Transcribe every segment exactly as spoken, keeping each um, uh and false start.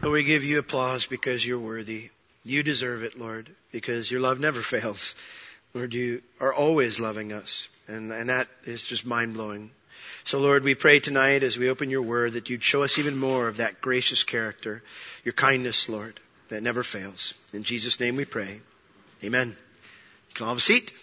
Lord, we give you applause because you're worthy. You deserve it, Lord, because your love never fails. Lord, you are always loving us, and, and that is just mind-blowing. So, Lord, we pray tonight as we open your word that you'd show us even more of that gracious character, your kindness, Lord, that never fails. In Jesus' name we pray. Amen. You can all have a seat.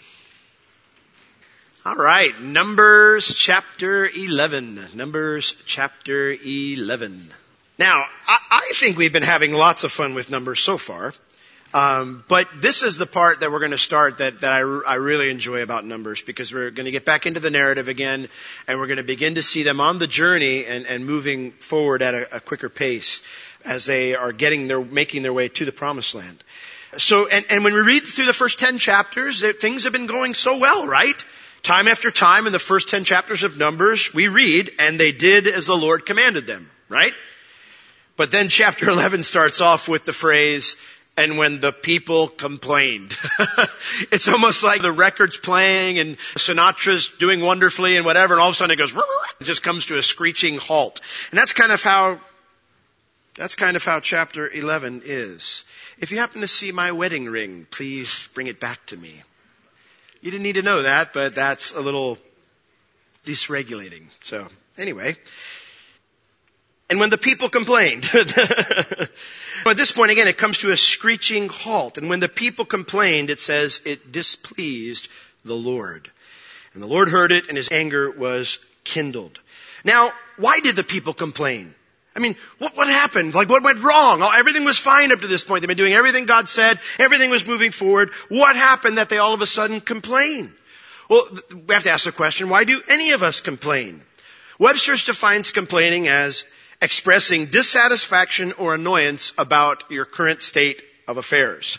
All right, Numbers chapter eleven. Numbers chapter eleven. Now, I, I think we've been having lots of fun with Numbers so far. Um, but this is the part that we're going to start that, that I, I really enjoy about Numbers, because we're going to get back into the narrative again, and we're going to begin to see them on the journey and, and moving forward at a, a quicker pace as they are getting their, making their way to the promised land. So, and, and when we read through the first ten chapters, things have been going so well, right? Time after time in the first ten chapters of Numbers, we read, and they did as the Lord commanded them, right? But then chapter eleven starts off with the phrase, and when the people complained. It's almost like the record's playing and Sinatra's doing wonderfully and whatever, and all of a sudden it goes, it just comes to a screeching halt. And that's kind of how, that's kind of how chapter eleven is. If you happen to see my wedding ring, please bring it back to me. You didn't need to know that, but that's a little dysregulating. So anyway. And when the people complained, at this point again, it comes to a screeching halt. And when the people complained, it says it displeased the Lord. And the Lord heard it, and his anger was kindled. Now, why did the people complain? I mean, what, what happened? Like, what went wrong? Oh, everything was fine up to this point. They've been doing everything God said. Everything was moving forward. What happened that they all of a sudden complain? Well, we have to ask the question, why do any of us complain? Webster's defines complaining as expressing dissatisfaction or annoyance about your current state of affairs.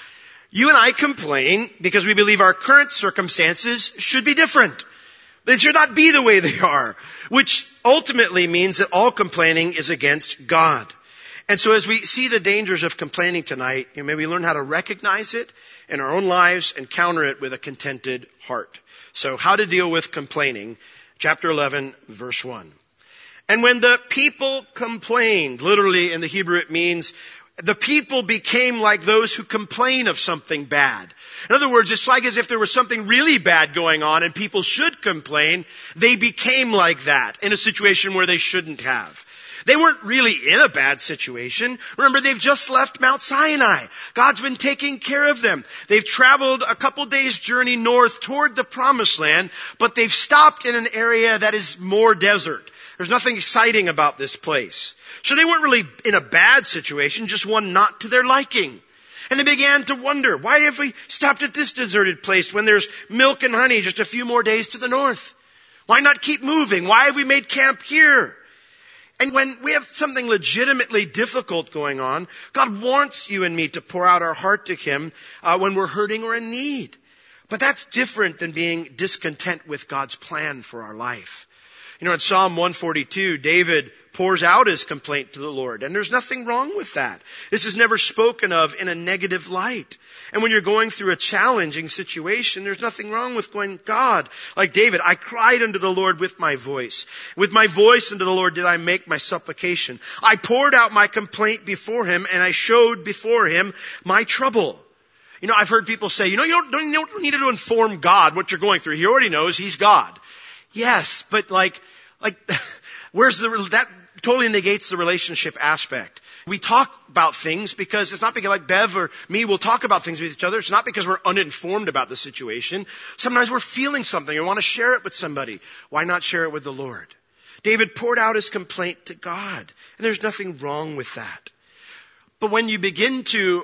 You and I complain because we believe our current circumstances should be different. They should not be the way they are, which ultimately means that all complaining is against God. And so as we see the dangers of complaining tonight, you know, maybe we learn how to recognize it in our own lives and counter it with a contented heart. So how to deal with complaining. Chapter eleven, verse one. And when the people complained, literally in the Hebrew it means the people became like those who complain of something bad. In other words, it's like as if there was something really bad going on and people should complain. They became like that in a situation where they shouldn't have. They weren't really in a bad situation. Remember, they've just left Mount Sinai. God's been taking care of them. They've traveled a couple days' journey north toward the promised land, but they've stopped in an area that is more desert. There's nothing exciting about this place. So they weren't really in a bad situation, just one not to their liking. And they began to wonder, why have we stopped at this deserted place when there's milk and honey just a few more days to the north? Why not keep moving? Why have we made camp here? And when we have something legitimately difficult going on, God wants you and me to pour out our heart to Him uh, when we're hurting or in need. But that's different than being discontent with God's plan for our life. You know, in Psalm one forty-two, David pours out his complaint to the Lord, and there's nothing wrong with that. This is never spoken of in a negative light. And when you're going through a challenging situation, there's nothing wrong with going, God, like David, I cried unto the Lord with my voice. With my voice unto the Lord did I make my supplication. I poured out my complaint before Him, and I showed before Him my trouble. You know, I've heard people say, you know, you don't, don't, you don't need to inform God what you're going through. He already knows. He's God. Yes, but like, like, where's the, that totally negates the relationship aspect. We talk about things because it's not because like Bev or me will talk about things with each other. It's not because we're uninformed about the situation. Sometimes we're feeling something and want to share it with somebody. Why not share it with the Lord? David poured out his complaint to God, and there's nothing wrong with that. But when you begin to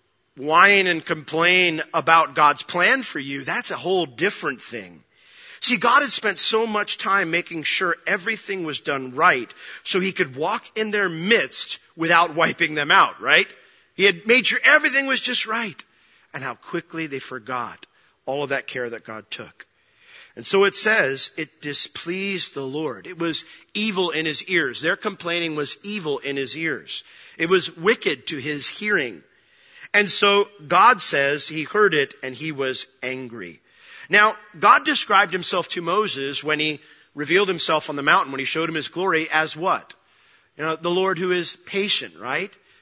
whine and complain about God's plan for you, that's a whole different thing. See, God had spent so much time making sure everything was done right so He could walk in their midst without wiping them out, right? He had made sure everything was just right. And how quickly they forgot all of that care that God took. And so it says, it displeased the Lord. It was evil in His ears. Their complaining was evil in His ears. It was wicked to His hearing. And so God says He heard it and He was angry. Now, God described Himself to Moses when He revealed Himself on the mountain, when He showed him His glory, as what? You know, the Lord who is patient, right?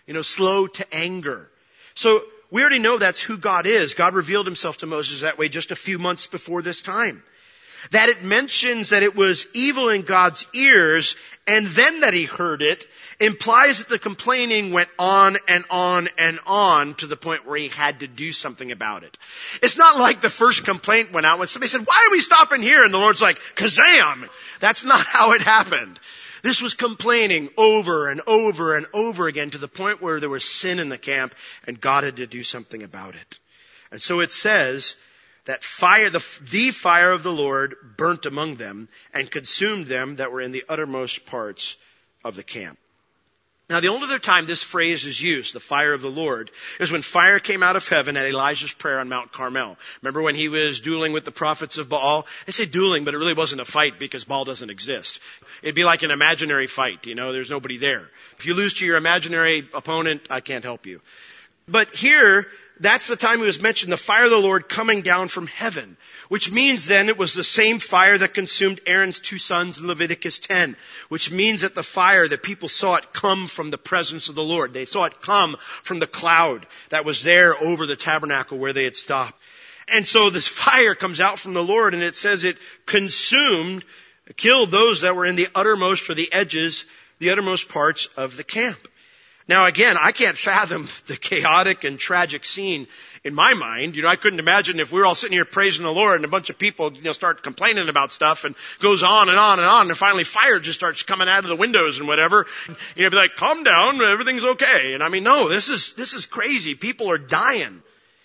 You know, slow to anger. So we already know that's who God is. God revealed himself to Moses that way just a few months before this time. That it mentions that it was evil in God's ears and then that he heard it implies that the complaining went on and on and on to the point where he had to do something about it. It's not like the first complaint went out when somebody said, why are we stopping here? And the Lord's like, kazam! That's not how it happened. This was complaining over and over and over again to the point where there was sin in the camp and God had to do something about it. And so it says that fire, the, the fire of the Lord burnt among them and consumed them that were in the uttermost parts of the camp. Now, the only other time this phrase is used, the fire of the Lord, is when fire came out of heaven at Elijah's prayer on Mount Carmel. Remember when he was dueling with the prophets of Baal? I say dueling, but it really wasn't a fight because Baal doesn't exist. It'd be like an imaginary fight, you know, there's nobody there. If you lose to your imaginary opponent, I can't help you. But here, that's the time it was mentioned, the fire of the Lord coming down from heaven, which means then it was the same fire that consumed Aaron's two sons in Leviticus ten, which means that the fire, the people saw it come from the presence of the Lord. They saw it come from the cloud that was there over the tabernacle where they had stopped. And so this fire comes out from the Lord and it says it consumed, killed those that were in the uttermost or the edges, the uttermost parts of the camp. Now again, I can't fathom the chaotic and tragic scene in my mind. You know, I couldn't imagine if we were all sitting here praising the Lord and a bunch of people, you know, start complaining about stuff and goes on and on and on and finally fire just starts coming out of the windows and whatever. You know, be like, calm down, everything's okay. And I mean, no, this is, this is crazy. People are dying.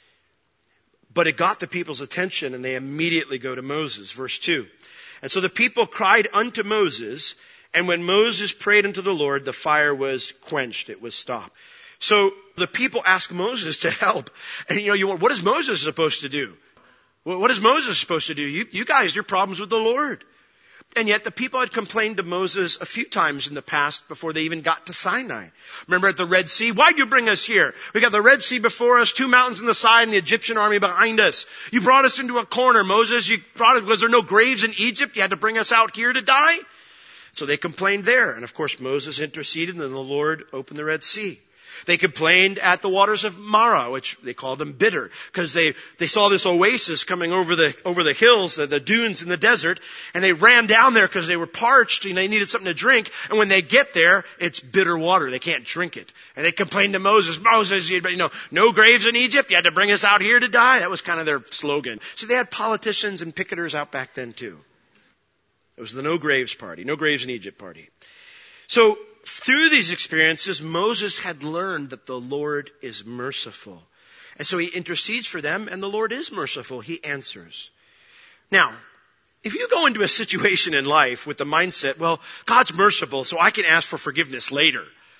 But it got the people's attention and they immediately go to Moses. Verse two. And so the people cried unto Moses, and when Moses prayed unto the Lord, the fire was quenched. It was stopped. So the people asked Moses to help. And you know, you, what is Moses supposed to do? What is Moses supposed to do? You, you guys, your problems with the Lord. And yet the people had complained to Moses a few times in the past before they even got to Sinai. Remember at the Red Sea? Why'd you bring us here? We got the Red Sea before us, two mountains on the side, and the Egyptian army behind us. You brought us into a corner, Moses. You brought, was there no graves in Egypt? You had to bring us out here to die? So they complained there. And of course, Moses interceded and then the Lord opened the Red Sea. They complained at the waters of Marah, which they called them bitter, because they, they saw this oasis coming over the, over the hills, the, the dunes in the desert, and they ran down there because they were parched and they needed something to drink. And when they get there, it's bitter water. They can't drink it. And they complained to Moses, Moses, you know, no graves in Egypt. You had to bring us out here to die. That was kind of their slogan. So they had politicians and picketers out back then too. It was the no graves party, no graves in Egypt party. So through these experiences, Moses had learned that the Lord is merciful. And so he intercedes for them, and the Lord is merciful. He answers. Now, if you go into a situation in life with the mindset, well, God's merciful, so I can ask for forgiveness later,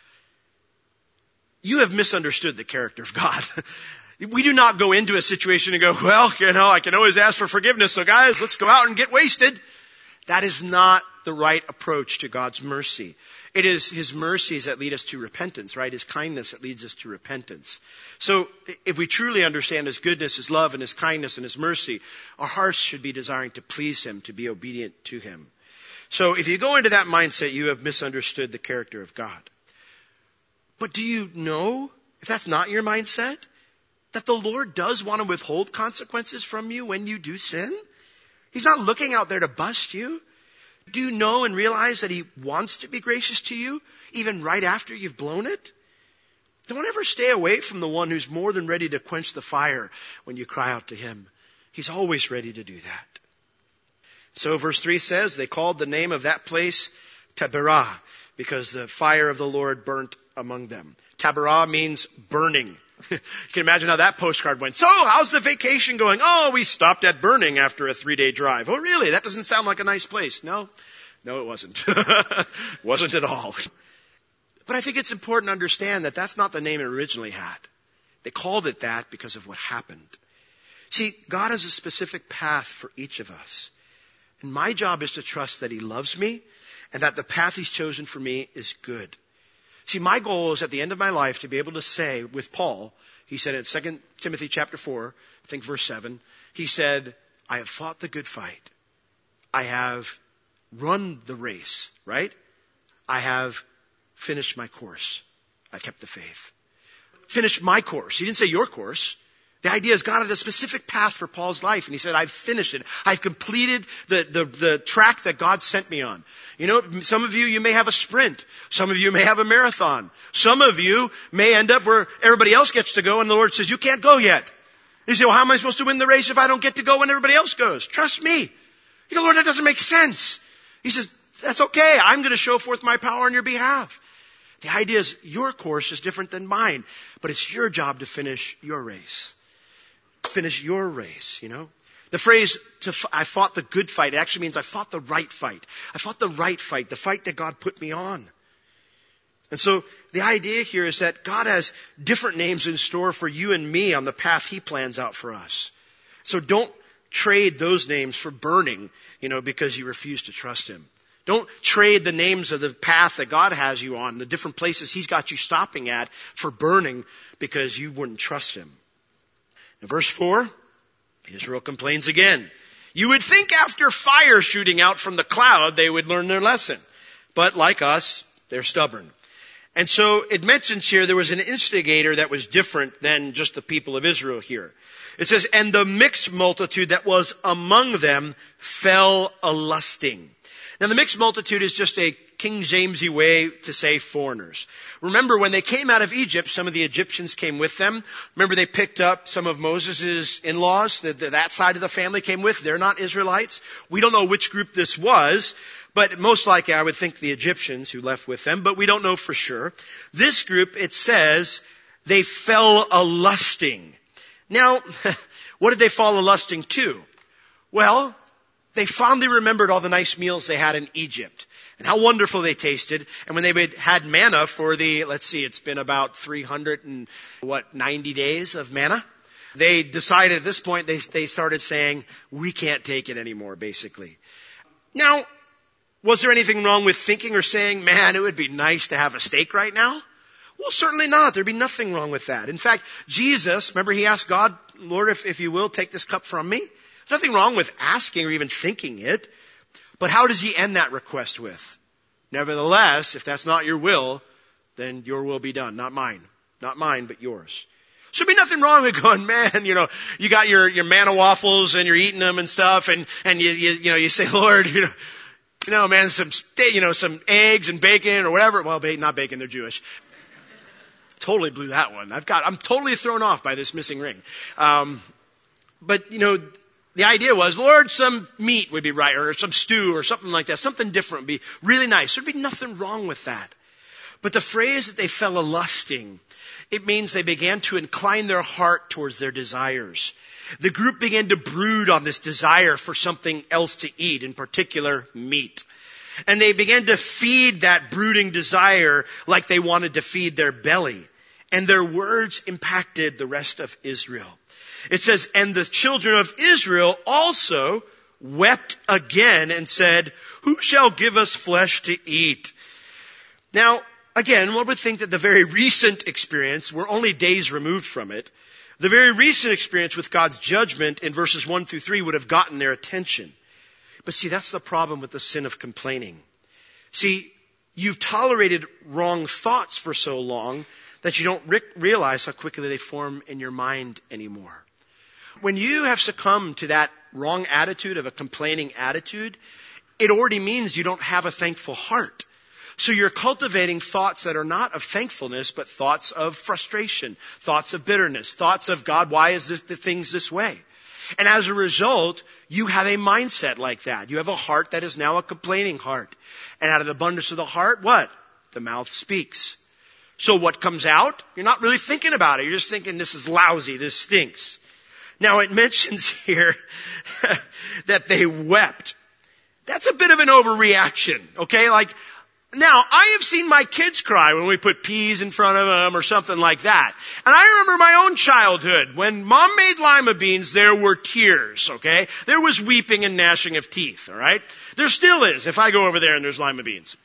you have misunderstood the character of God. We do not go into a situation and go, well, you know, I can always ask for forgiveness, so guys, let's go out and get wasted. That is not the right approach to God's mercy. It is His mercies that lead us to repentance, right? His kindness that leads us to repentance. So if we truly understand His goodness, His love, and His kindness and His mercy, our hearts should be desiring to please Him, to be obedient to Him. So if you go into that mindset, you have misunderstood the character of God. But do you know, if that's not your mindset, that the Lord does want to withhold consequences from you when you do sin? He's not looking out there to bust you. Do you know and realize that He wants to be gracious to you, even right after you've blown it? Don't ever stay away from the one who's more than ready to quench the fire when you cry out to Him. He's always ready to do that. So verse three says, they called the name of that place Taberah, because the fire of the Lord burnt among them. Taberah means burning. You can imagine how that postcard went. So, how's the vacation going? Oh, we stopped at Burning after a three-day drive. Oh, really? That doesn't sound like a nice place. No, no, it wasn't. Wasn't at all. But I think it's important to understand that that's not the name it originally had. They called it that because of what happened. See, God has a specific path for each of us. And my job is to trust that He loves me and that the path He's chosen for me is good. See, my goal is at the end of my life to be able to say with Paul, he said in Second Timothy chapter four, I think verse seven, he said, I have fought the good fight. I have run the race, right? I have finished my course. I've kept the faith. Finished my course. He didn't say your course. The idea is God had a specific path for Paul's life, and he said, I've finished it. I've completed the, the, the track that God sent me on. You know, some of you, you may have a sprint. Some of you may have a marathon. Some of you may end up where everybody else gets to go, and the Lord says, you can't go yet. You say, well, how am I supposed to win the race if I don't get to go when everybody else goes? Trust me. You go, Lord, that doesn't make sense. He says, that's okay. I'm going to show forth my power on your behalf. The idea is your course is different than mine, but it's your job to finish your race. Finish your race, you know. The phrase, to, I fought the good fight, it actually means I fought the right fight. I fought the right fight, the fight that God put me on. And so the idea here is that God has different names in store for you and me on the path He plans out for us. So don't trade those names for burning, you know, because you refuse to trust Him. Don't trade the names of the path that God has you on, the different places He's got you stopping at, for burning because you wouldn't trust Him. In verse four, Israel complains again. You would think after fire shooting out from the cloud, they would learn their lesson. But like us, they're stubborn. And so it mentions here there was an instigator that was different than just the people of Israel here. It says, and the mixed multitude that was among them fell a-lusting. Now the mixed multitude is just a King Jamesy way to say foreigners. Remember when they came out of Egypt, some of the Egyptians came with them. Remember they picked up some of Moses' in-laws that that side of the family came with. They're not Israelites. We don't know which group this was, but most likely I would think the Egyptians who left with them, but we don't know for sure. This group, it says, they fell a-lusting. Now, what did they fall a-lusting to? Well, they fondly remembered all the nice meals they had in Egypt and how wonderful they tasted. And when they had manna for the, let's see, it's been about three hundred and what, ninety days of manna. They decided at this point, they, they started saying, we can't take it anymore, basically. Now, was there anything wrong with thinking or saying, man, it would be nice to have a steak right now? Well, certainly not. There'd be nothing wrong with that. In fact, Jesus, remember he asked God, Lord, if, if you will, take this cup from me. There's nothing wrong with asking or even thinking it. But how does he end that request with? Nevertheless, if that's not your will, then your will be done. Not mine. Not mine, but yours. So there'd be nothing wrong with going, man, you know, you got your, your manna waffles and you're eating them and stuff. And, and you, you, you know, you say, Lord, you know, you know, man, some, you know, some eggs and bacon or whatever. Well, not bacon, they're Jewish. Totally blew that one. I've got, I'm totally thrown off by this missing ring. Um, but, you know, the idea was, Lord, some meat would be right, or some stew or something like that. Something different would be really nice. There'd be nothing wrong with that. But the phrase that they fell a-lusting, it means they began to incline their heart towards their desires. The group began to brood on this desire for something else to eat, in particular meat. And they began to feed that brooding desire like they wanted to feed their belly. And their words impacted the rest of Israel. It says, and the children of Israel also wept again and said, who shall give us flesh to eat? Now, again, one would think that the very recent experience, we're only days removed from it, the very recent experience with God's judgment in verses one through three would have gotten their attention. But see, that's the problem with the sin of complaining. See, you've tolerated wrong thoughts for so long that you don't re- realize how quickly they form in your mind anymore. When you have succumbed to that wrong attitude of a complaining attitude, it already means you don't have a thankful heart. So you're cultivating thoughts that are not of thankfulness, but thoughts of frustration, thoughts of bitterness, thoughts of, God, why is this the things this way? And as a result, you have a mindset like that. You have a heart that is now a complaining heart. And out of the abundance of the heart, what? The mouth speaks. So what comes out? You're not really thinking about it. You're just thinking, this is lousy, this stinks. Now it mentions here that they wept. That's a bit of an overreaction, okay? Like, now, I have seen my kids cry when we put peas in front of them or something like that. And I remember my own childhood. When Mom made lima beans, there were tears, okay? There was weeping and gnashing of teeth, all right? There still is if I go over there and there's lima beans.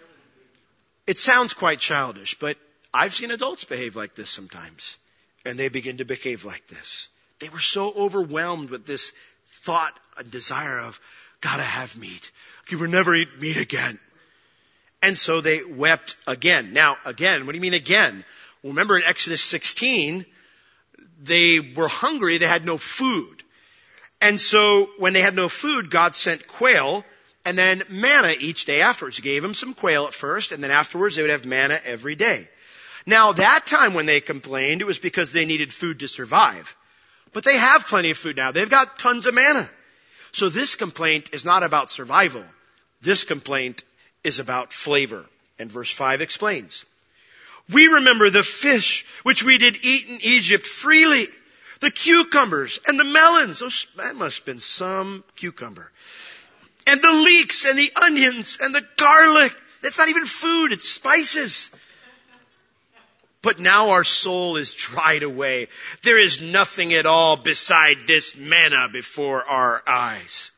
It sounds quite childish, but I've seen adults behave like this sometimes. And they begin to behave like this. They were so overwhelmed with this thought and desire of, gotta have meat. Okay, we'll never eat meat again. And so they wept again. Now, again, what do you mean again? Well, remember in Exodus sixteen, they were hungry, they had no food. And so when they had no food, God sent quail and then manna each day afterwards. He gave them some quail at first, and then afterwards they would have manna every day. Now, that time when they complained, it was because they needed food to survive. But they have plenty of food now. They've got tons of manna. So this complaint is not about survival. This complaint is about flavor. And verse five explains. We remember the fish which we did eat in Egypt freely, the cucumbers and the melons. Those, that must have been some cucumber. And the leeks and the onions and the garlic. That's not even food, it's spices. But now our soul is dried away. There is nothing at all beside this manna before our eyes.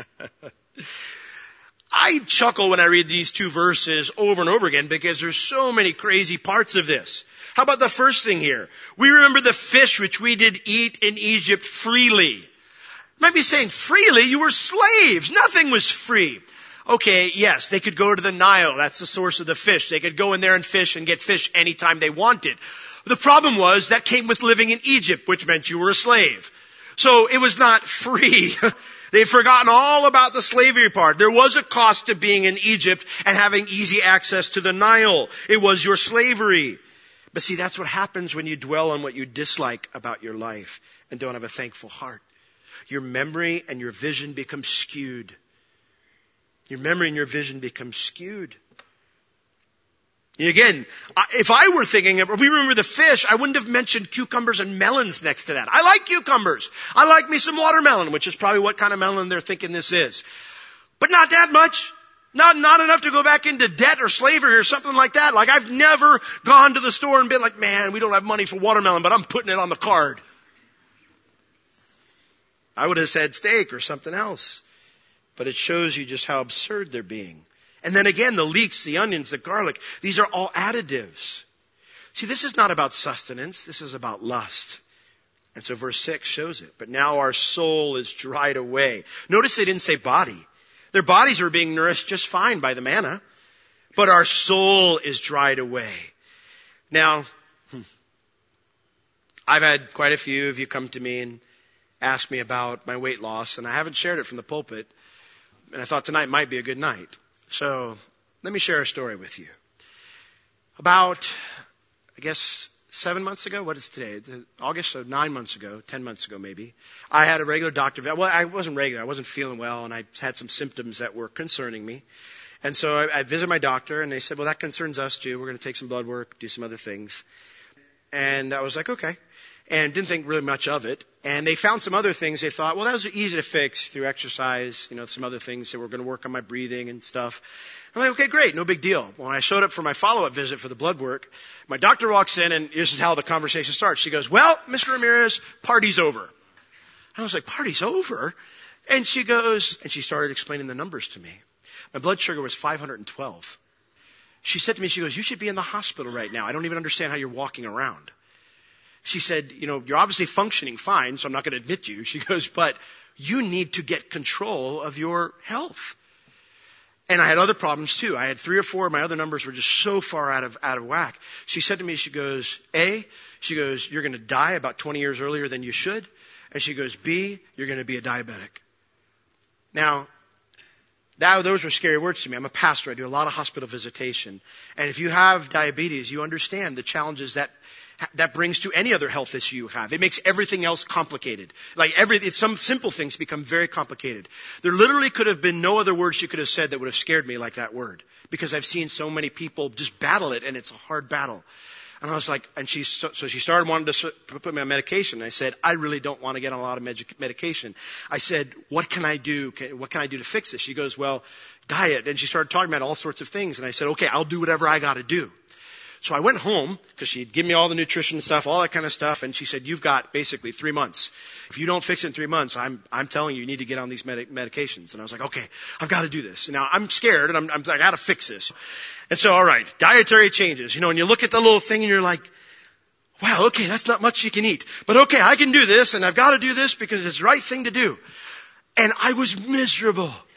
I chuckle when I read these two verses over and over again because there's so many crazy parts of this. How about the first thing here? We remember the fish which we did eat in Egypt freely. You might be saying, freely? You were slaves. Nothing was free. Okay, yes, they could go to the Nile. That's the source of the fish. They could go in there and fish and get fish anytime they wanted. The problem was that came with living in Egypt, which meant you were a slave. So it was not free. They'd forgotten all about the slavery part. There was a cost to being in Egypt and having easy access to the Nile. It was your slavery. But see, that's what happens when you dwell on what you dislike about your life and don't have a thankful heart. Your memory and your vision become skewed. Your memory and your vision become skewed. Again, if I were thinking, if we remember the fish, I wouldn't have mentioned cucumbers and melons next to that. I like cucumbers. I like me some watermelon, which is probably what kind of melon they're thinking this is. But not that much. Not, not enough to go back into debt or slavery or something like that. Like I've never gone to the store and been like, man, we don't have money for watermelon, but I'm putting it on the card. I would have said steak or something else. But it shows you just how absurd they're being. And then again, the leeks, the onions, the garlic, these are all additives. See, this is not about sustenance. This is about lust. And so verse six shows it. But now our soul is dried away. Notice they didn't say body. Their bodies were being nourished just fine by the manna. But our soul is dried away. Now, hmm, I've had quite a few of you come to me and ask me about my weight loss. And I haven't shared it from the pulpit. And I thought tonight might be a good night. So let me share a story with you. About, I guess, seven months ago, what is today? August, so nine months ago, ten months ago maybe, I had a regular doctor. Well, I wasn't regular. I wasn't feeling well, and I had some symptoms that were concerning me. And so I, I visited my doctor, and they said, well, that concerns us too. We're going to take some blood work, do some other things. And I was like, okay. And didn't think really much of it. And they found some other things they thought, well, that was easy to fix through exercise, you know, some other things that were going to work on my breathing and stuff. I'm like, okay, great, no big deal. When I showed up for my follow-up visit for the blood work, my doctor walks in, and this is how the conversation starts. She goes, well, Mister Ramirez, party's over. And I was like, party's over? And she goes, and she started explaining the numbers to me. My blood sugar was five hundred twelve. She said to me, she goes, you should be in the hospital right now. I don't even understand how you're walking around. She said, you know, you're obviously functioning fine, so I'm not going to admit you. She goes, but you need to get control of your health. And I had other problems too. I had three or four of my other numbers were just so far out of, out of whack. She said to me, she goes, A, she goes, you're going to die about twenty years earlier than you should. And she goes, B, you're going to be a diabetic. Now, that, those were scary words to me. I'm a pastor. I do a lot of hospital visitation. And if you have diabetes, you understand the challenges that that brings to any other health issue you have. It makes everything else complicated. Like every, some simple things become very complicated. There literally could have been no other words she could have said that would have scared me like that word. Because I've seen so many people just battle it, and it's a hard battle. And I was like, and she, so, so she started wanting to put me on medication. And I said, I really don't want to get on a lot of med- medication. I said, what can I do? Can, what can I do to fix this? She goes, well, diet. And she started talking about all sorts of things. And I said, okay, I'll do whatever I got to do. So I went home because she'd give me all the nutrition stuff, all that kind of stuff. And she said, you've got basically three months. If you don't fix it in three months, I'm, I'm telling you, you need to get on these med- medications. And I was like, okay, I've got to do this. And now I'm scared and I'm, I'm like, I got to fix this. And so, all right, dietary changes. You know, and you look at the little thing and you're like, wow, okay, that's not much you can eat. But okay, I can do this and I've got to do this because it's the right thing to do. And I was miserable.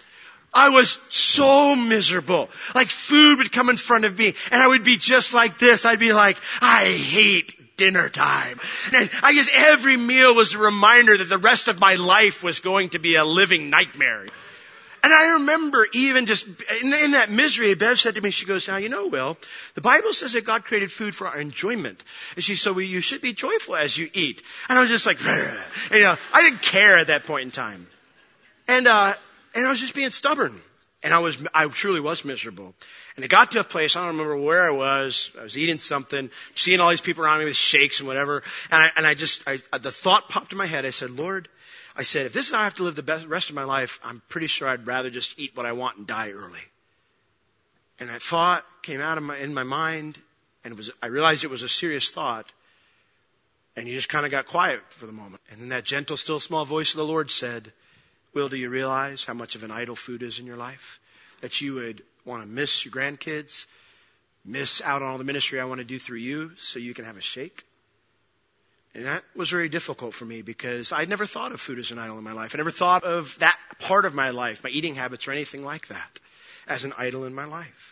I was so miserable. Like food would come in front of me and I would be just like this. I'd be like, I hate dinner time. And I guess every meal was a reminder that the rest of my life was going to be a living nightmare. And I remember even just in, in that misery, Bev said to me, she goes, now, you know, Will, the Bible says that God created food for our enjoyment. And she said, well, you should be joyful as you eat. And I was just like, and, you know, I didn't care at that point in time. And, uh, and I was just being stubborn. And I was, I truly was miserable. And it got to a place, I don't remember where I was. I was eating something, seeing all these people around me with shakes and whatever. And I, and I just, I, the thought popped in my head. I said, Lord, I said, if this is how I have to live the best, rest of my life, I'm pretty sure I'd rather just eat what I want and die early. And that thought came out of my, in my mind, and it was, I realized it was a serious thought. And you just kind of got quiet for the moment. And then that gentle, still small voice of the Lord said, Will, do you realize how much of an idol food is in your life? That you would want to miss your grandkids, miss out on all the ministry I want to do through you so you can have a shake? And that was very difficult for me because I never thought of food as an idol in my life. I never thought of that part of my life, my eating habits or anything like that, as an idol in my life.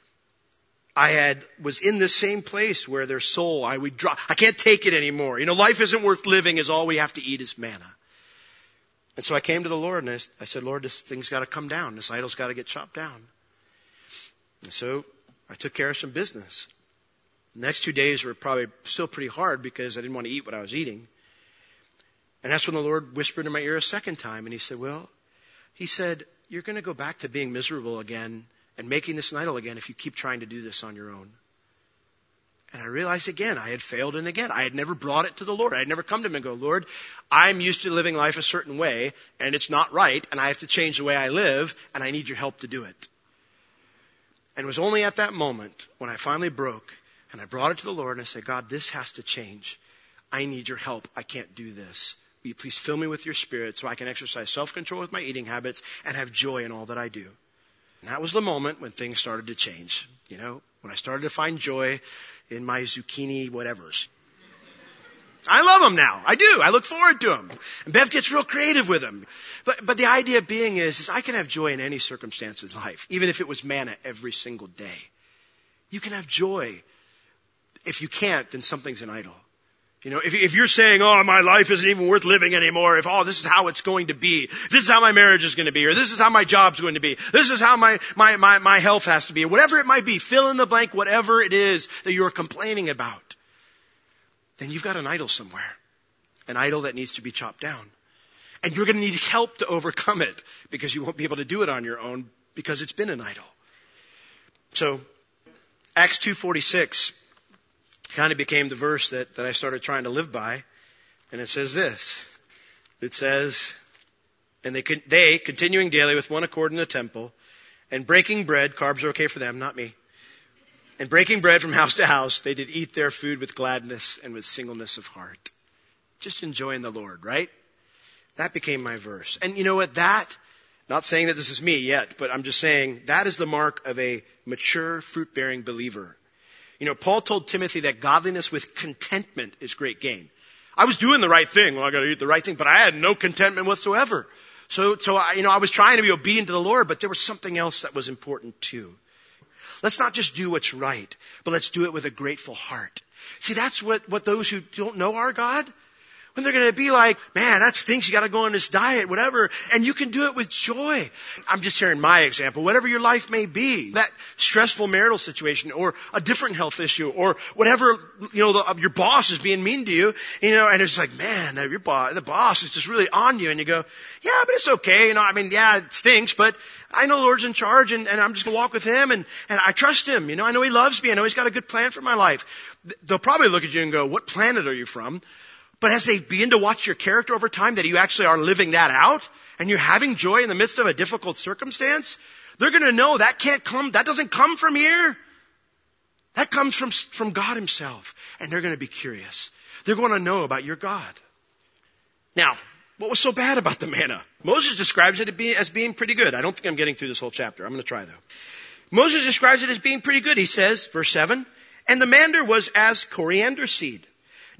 I had, was in the same place where their soul, I would drop, I can't take it anymore. You know, life isn't worth living as all we have to eat is manna. And so I came to the Lord and I, I said, Lord, this thing's got to come down. This idol's got to get chopped down. And so I took care of some business. The next two days were probably still pretty hard because I didn't want to eat what I was eating. And that's when the Lord whispered in my ear a second time. And he said, well, he said, you're going to go back to being miserable again and making this an idol again if you keep trying to do this on your own. And I realized again, I had failed and again. I had never brought it to the Lord. I had never come to him and go, Lord, I'm used to living life a certain way and it's not right and I have to change the way I live and I need your help to do it. And it was only at that moment when I finally broke and I brought it to the Lord and I said, God, this has to change. I need your help. I can't do this. Will you please fill me with your Spirit so I can exercise self-control with my eating habits and have joy in all that I do? And that was the moment when things started to change. You know, when I started to find joy in my zucchini whatevers. I love them now. I do. I look forward to them. And Bev gets real creative with them. But, but the idea being is, is I can have joy in any circumstance in life, even if it was manna every single day. You can have joy. If you can't, then something's an idol. You know, if, if you're saying, oh, my life isn't even worth living anymore, if, oh, this is how it's going to be, this is how my marriage is going to be, or this is how my job's going to be, this is how my, my, my, my health has to be, or whatever it might be, fill in the blank, whatever it is that you're complaining about, then you've got an idol somewhere. An idol that needs to be chopped down. And you're going to need help to overcome it, because you won't be able to do it on your own, because it's been an idol. So, Acts two forty-six kind of became the verse that, that I started trying to live by. And it says this. It says, and they, they, continuing daily with one accord in the temple, and breaking bread, carbs are okay for them, not me, and breaking bread from house to house, they did eat their food with gladness and with singleness of heart. Just enjoying the Lord, right? That became my verse. And you know what? That, not saying that this is me yet, but I'm just saying that is the mark of a mature, fruit-bearing believer. You know, Paul told Timothy that godliness with contentment is great gain. I was doing the right thing. Well, I got to eat the right thing, but I had no contentment whatsoever. So, so I, you know, I was trying to be obedient to the Lord, but there was something else that was important too. Let's not just do what's right, but let's do it with a grateful heart. See, that's what, what those who don't know our God, when they're going to be like, man, that stinks. You got to go on this diet, whatever. And you can do it with joy. I'm just sharing my example. Whatever your life may be, that stressful marital situation or a different health issue or whatever, you know, the, your boss is being mean to you, you know, and it's like, man, your boss, the boss is just really on you. And you go, yeah, but it's okay. You know, I mean, yeah, it stinks, but I know the Lord's in charge and, and I'm just going to walk with him and, and I trust him. You know, I know he loves me. I know he's got a good plan for my life. They'll probably look at you and go, what planet are you from? But as they begin to watch your character over time, that you actually are living that out, and you're having joy in the midst of a difficult circumstance, they're going to know that can't come, that doesn't come from here. That comes from, from God himself. And they're going to be curious. They're going to know about your God. Now, what was so bad about the manna? Moses describes it as being pretty good. I don't think I'm getting through this whole chapter. I'm going to try though. Moses describes it as being pretty good. He says, verse seven, and the manna was as coriander seed. Now,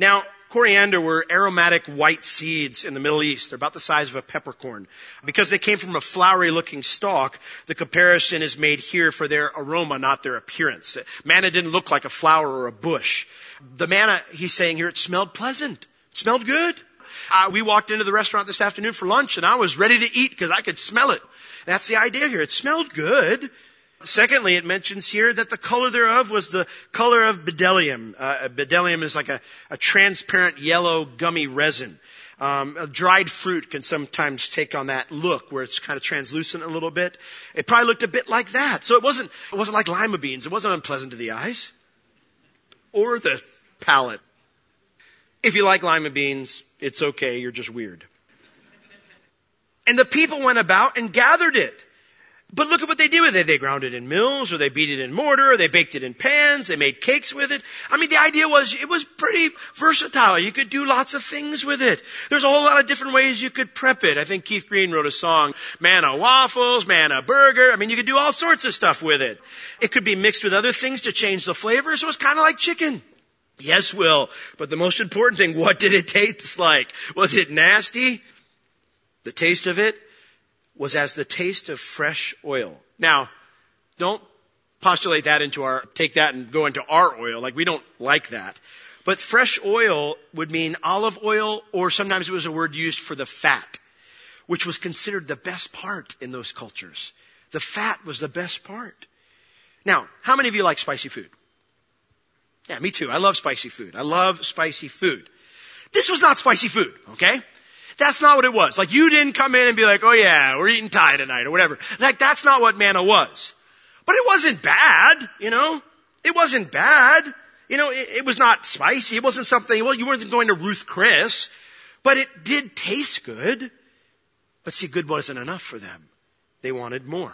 Coriander were aromatic white seeds in the Middle East. They're about the size of a peppercorn. Because they came from a flowery looking stalk, the comparison is made here for their aroma, not their appearance. Manna didn't look like a flower or a bush. The manna, he's saying here, it smelled pleasant. It smelled good. Uh, we walked into the restaurant this afternoon for lunch and I was ready to eat because I could smell it. That's the idea here. It smelled good. Secondly, it mentions here that the color thereof was the color of bdellium. Uh, bdellium is like a, a transparent yellow gummy resin. Um, a dried fruit can sometimes take on that look where it's kind of translucent a little bit. It probably looked a bit like that. So it wasn't, it wasn't like lima beans. It wasn't unpleasant to the eyes or the palate. If you like lima beans, it's okay. You're just weird. And the people went about and gathered it. But look at what they did with it. They ground it in mills, or they beat it in mortar, or they baked it in pans, they made cakes with it. I mean, the idea was it was pretty versatile. You could do lots of things with it. There's a whole lot of different ways you could prep it. I think Keith Green wrote a song, manna waffles, manna burger. I mean, you could do all sorts of stuff with it. It could be mixed with other things to change the flavor, so it's kind of like chicken. Yes, Will, but the most important thing, what did it taste like? Was it nasty? The taste of it was as the taste of fresh oil. Now, don't postulate that into our, take that and go into our oil. Like, we don't like that. But fresh oil would mean olive oil, or sometimes it was a word used for the fat, which was considered the best part in those cultures. The fat was the best part. Now, how many of you like spicy food? Yeah, me too. I love spicy food. I love spicy food. This was not spicy food, okay? That's not what it was. Like, you didn't come in and be like, oh yeah, we're eating Thai tonight or whatever. Like, that's not what manna was. But it wasn't bad, you know? It wasn't bad. You know, it, it was not spicy. It wasn't something, well, you weren't going to Ruth Chris. But it did taste good. But see, good wasn't enough for them. They wanted more.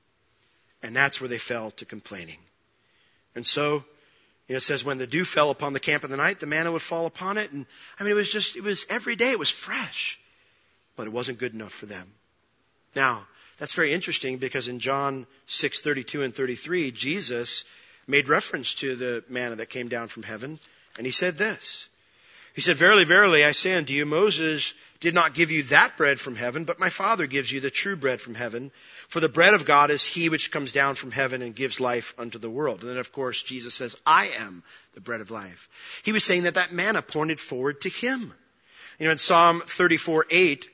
And that's where they fell to complaining. And so, you know, it says when the dew fell upon the camp in the night, the manna would fall upon it. And I mean, it was just, it was every day. It was fresh, but it wasn't good enough for them. Now, that's very interesting because in John six thirty-two and thirty-three, Jesus made reference to the manna that came down from heaven. And he said this. He said, verily, verily, I say unto you, Moses did not give you that bread from heaven, but my Father gives you the true bread from heaven. For the bread of God is he which comes down from heaven and gives life unto the world. And then, of course, Jesus says, I am the bread of life. He was saying that that manna pointed forward to him. You know, in Psalm thirty-four eight,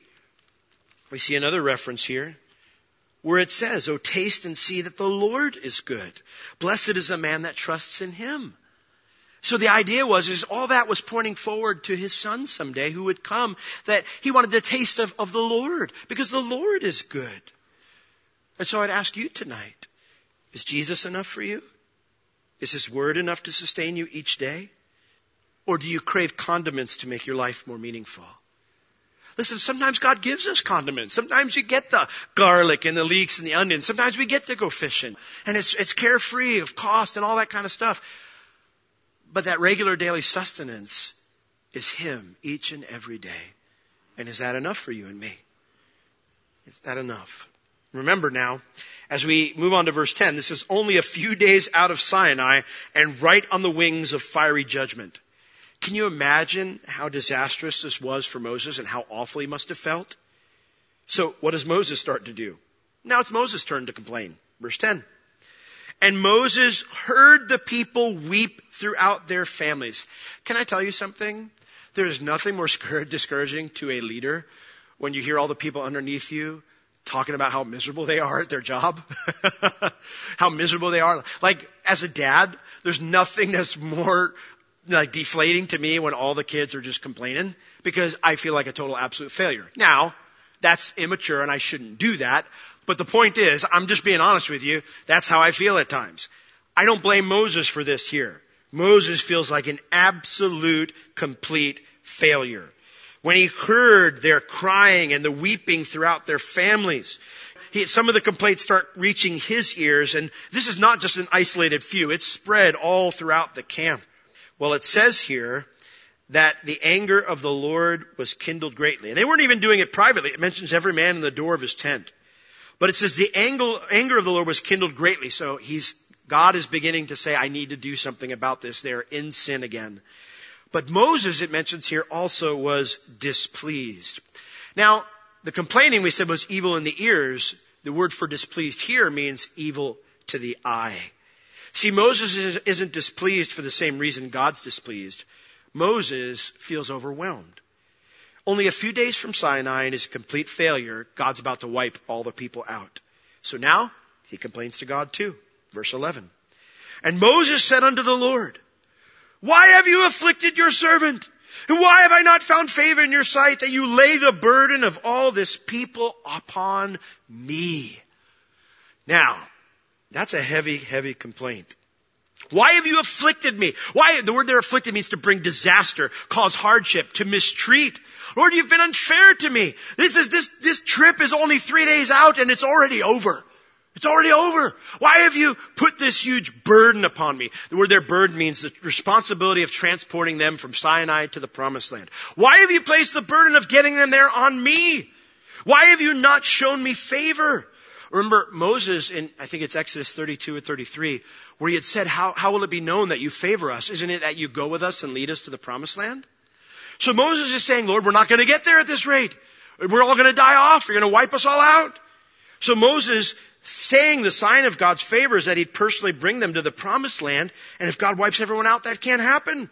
we see another reference here where it says, oh, taste and see that the Lord is good. Blessed is the man that trusts in him. So the idea was, is all that was pointing forward to his son someday who would come, that he wanted the taste of, of the Lord, because the Lord is good. And so I'd ask you tonight, is Jesus enough for you? Is his word enough to sustain you each day? Or do you crave condiments to make your life more meaningful? Listen, sometimes God gives us condiments. Sometimes you get the garlic and the leeks and the onions. Sometimes we get to go fishing. And it's, it's carefree of cost and all that kind of stuff. But that regular daily sustenance is him each and every day. And is that enough for you and me? Is that enough? Remember now, as we move on to verse ten, this is only a few days out of Sinai and right on the wings of fiery judgment. Can you imagine how disastrous this was for Moses and how awful he must have felt? So what does Moses start to do? Now it's Moses' turn to complain. Verse ten. And Moses heard the people weep throughout their families. Can I tell you something? There is nothing more discouraging to a leader when you hear all the people underneath you talking about how miserable they are at their job. How miserable they are. Like, as a dad, there's nothing that's more like deflating to me when all the kids are just complaining, because I feel like a total absolute failure. Now, that's immature and I shouldn't do that. But the point is, I'm just being honest with you, that's how I feel at times. I don't blame Moses for this here. Moses feels like an absolute, complete failure. When he heard their crying and the weeping throughout their families, he, some of the complaints start reaching his ears, and this is not just an isolated few. It's spread all throughout the camp. Well, it says here that the anger of the Lord was kindled greatly. And they weren't even doing it privately. It mentions every man in the door of his tent. But it says the anger of the Lord was kindled greatly. So he's, God is beginning to say, I need to do something about this. They're in sin again. But Moses, it mentions here, also was displeased. Now, the complaining we said was evil in the ears. The word for displeased here means evil to the eye. See, Moses isn't displeased for the same reason God's displeased. Moses feels overwhelmed. Only a few days from Sinai and his complete failure, God's about to wipe all the people out. So now, he complains to God too. Verse eleven. And Moses said unto the Lord, why have you afflicted your servant? And why have I not found favor in your sight that you lay the burden of all this people upon me? Now, that's a heavy, heavy complaint. Why have you afflicted me? Why? The word there, afflicted, means to bring disaster, cause hardship, to mistreat. Lord, you've been unfair to me. This is, this, this trip is only three days out and it's already over. It's already over. Why have you put this huge burden upon me? The word there, burden, means the responsibility of transporting them from Sinai to the promised land. Why have you placed the burden of getting them there on me? Why have you not shown me favor? Remember Moses in, I think it's Exodus thirty-two or thirty-three, where he had said, how, how will it be known that you favor us? Isn't it that you go with us and lead us to the promised land? So Moses is saying, Lord, we're not going to get there at this rate. We're all going to die off. You're going to wipe us all out. So Moses saying the sign of God's favor is that he'd personally bring them to the promised land. And if God wipes everyone out, that can't happen.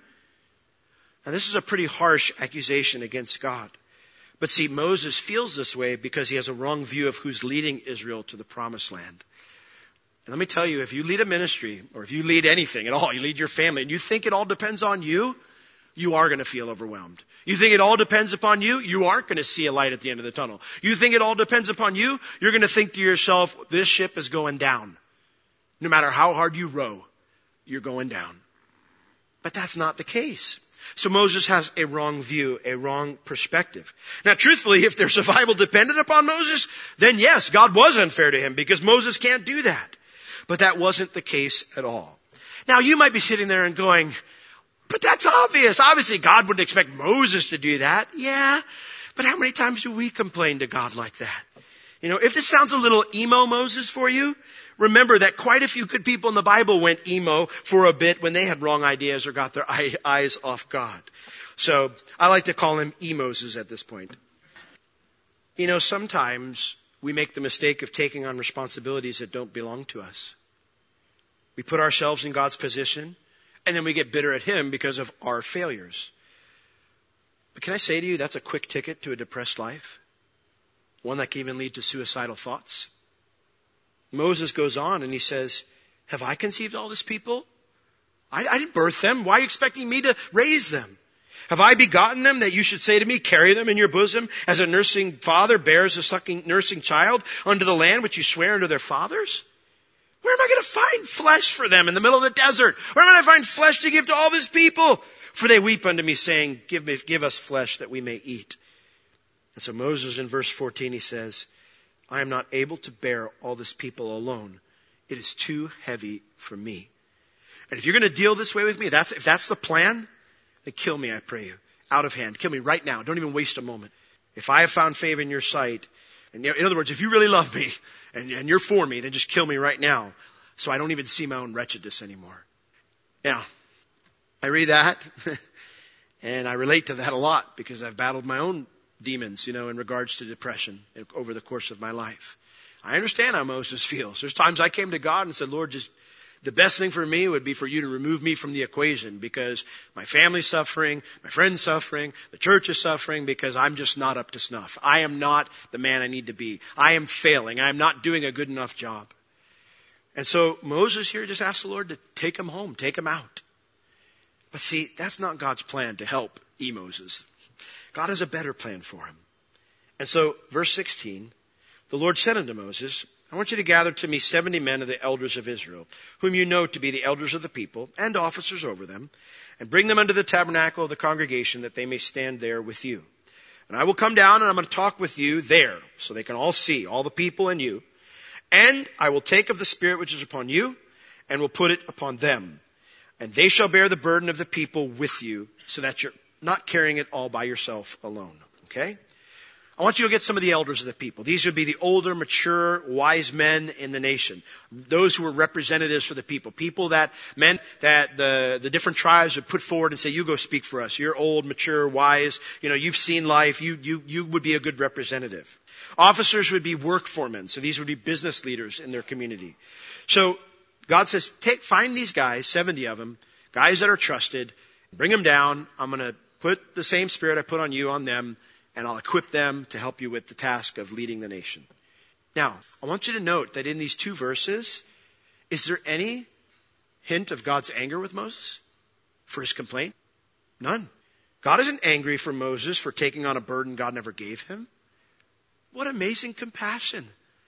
Now this is a pretty harsh accusation against God. But see, Moses feels this way because he has a wrong view of who's leading Israel to the promised land. And let me tell you, if you lead a ministry, or if you lead anything at all, you lead your family, and you think it all depends on you, you are going to feel overwhelmed. You think it all depends upon you, you aren't going to see a light at the end of the tunnel. You think it all depends upon you, you're going to think to yourself, this ship is going down. No matter how hard you row, you're going down. But that's not the case. So Moses has a wrong view, a wrong perspective. Now, truthfully, if their survival depended upon Moses, then yes, God was unfair to him because Moses can't do that. But that wasn't the case at all. Now, you might be sitting there and going, but that's obvious. Obviously, God wouldn't expect Moses to do that. Yeah, but how many times do we complain to God like that? You know, if this sounds a little emo Moses for you, remember that quite a few good people in the Bible went emo for a bit when they had wrong ideas or got their eyes off God. So I like to call him E-Moses at this point. You know, sometimes we make the mistake of taking on responsibilities that don't belong to us. We put ourselves in God's position, and then we get bitter at him because of our failures. But can I say to you, that's a quick ticket to a depressed life. One that can even lead to suicidal thoughts. Moses goes on and he says, have I conceived all this people? I, I didn't birth them. Why are you expecting me to raise them? Have I begotten them that you should say to me, carry them in your bosom as a nursing father bears a sucking nursing child unto the land which you swear unto their fathers? Where am I going to find flesh for them in the middle of the desert? Where am I going to find flesh to give to all this people? For they weep unto me saying, give me, give us flesh that we may eat. And so Moses in verse fourteen, he says, I am not able to bear all this people alone. It is too heavy for me. And if you're going to deal this way with me, that's, if that's the plan, then kill me, I pray you. Out of hand. Kill me right now. Don't even waste a moment. If I have found favor in your sight, and in other words, if you really love me and, and you're for me, then just kill me right now so I don't even see my own wretchedness anymore. Now, I read that and I relate to that a lot because I've battled my own demons, you know, in regards to depression over the course of my life. I understand how Moses feels. There's times I came to God and said, Lord, just the best thing for me would be for you to remove me from the equation because my family's suffering, my friends suffering, the church is suffering because I'm just not up to snuff. I am not the man I need to be. I am failing. I am not doing a good enough job. And so Moses here just asked the Lord to take him home, take him out. But see, that's not God's plan to help E-Moses. God has a better plan for him. And so, verse sixteen, the Lord said unto Moses, I want you to gather to me seventy men of the elders of Israel, whom you know to be the elders of the people, and officers over them, and bring them unto the tabernacle of the congregation, that they may stand there with you. And I will come down, and I'm going to talk with you there, so they can all see, all the people and you. And I will take of the Spirit which is upon you, and will put it upon them. And they shall bear the burden of the people with you, so that you're not carrying it all by yourself alone. Okay? I want you to get some of the elders of the people. These would be the older, mature, wise men in the nation. Those who were representatives for the people. People that meant that the, the different tribes would put forward and say, you go speak for us. You're old, mature, wise. You know, you've seen life. You, you, you would be a good representative. Officers would be work foremen. So these would be business leaders in their community. So God says, take, find these guys, seventy of them, guys that are trusted, bring them down. I'm going to put the same spirit I put on you on them, and I'll equip them to help you with the task of leading the nation. Now, I want you to note that in these two verses, is there any hint of God's anger with Moses for his complaint? None. God isn't angry for Moses for taking on a burden God never gave him. What amazing compassion.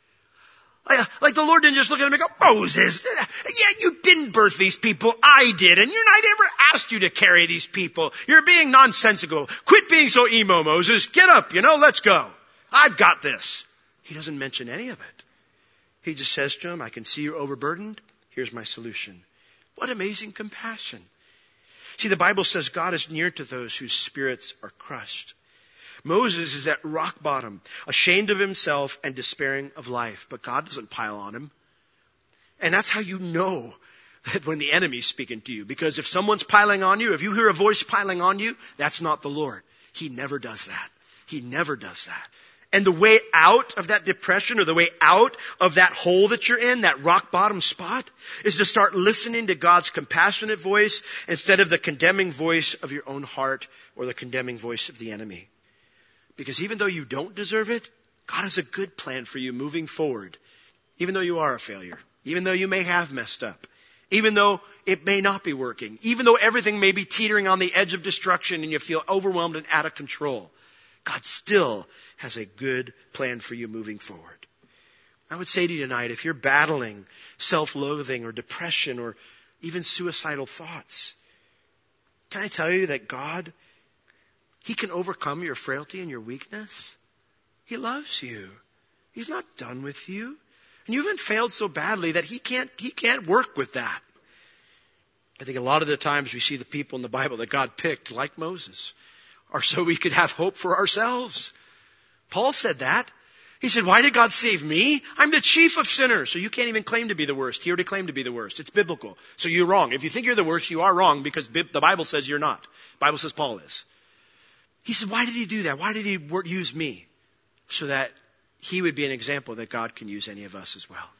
Like, like the Lord didn't just look at him and go, Moses, yeah, you didn't birth these people. I did. And you're not ever asked you to carry these people. You're being nonsensical. Quit being so emo, Moses. Get up, you know, let's go. I've got this. He doesn't mention any of it. He just says to him, I can see you're overburdened. Here's my solution. What amazing compassion. See, the Bible says God is near to those whose spirits are crushed. Moses is at rock bottom, ashamed of himself and despairing of life. But God doesn't pile on him. And that's how you know that when the enemy's speaking to you. Because if someone's piling on you, if you hear a voice piling on you, that's not the Lord. He never does that. He never does that. And the way out of that depression or the way out of that hole that you're in, that rock bottom spot, is to start listening to God's compassionate voice instead of the condemning voice of your own heart or the condemning voice of the enemy. Because even though you don't deserve it, God has a good plan for you moving forward. Even though you are a failure. Even though you may have messed up. Even though it may not be working. Even though everything may be teetering on the edge of destruction and you feel overwhelmed and out of control. God still has a good plan for you moving forward. I would say to you tonight, if you're battling self-loathing or depression or even suicidal thoughts, can I tell you that God, He can overcome your frailty and your weakness. He loves you. He's not done with you. And you haven't failed so badly that he can't, he can't work with that. I think a lot of the times we see the people in the Bible that God picked, like Moses, are so we could have hope for ourselves. Paul said that. He said, why did God save me? I'm the chief of sinners. So you can't even claim to be the worst. He already claimed to be the worst. It's biblical. So you're wrong. If you think you're the worst, you are wrong because the Bible says you're not. The Bible says Paul is. He said, why did he do that? Why did he use me? So that he would be an example that God can use any of us as well.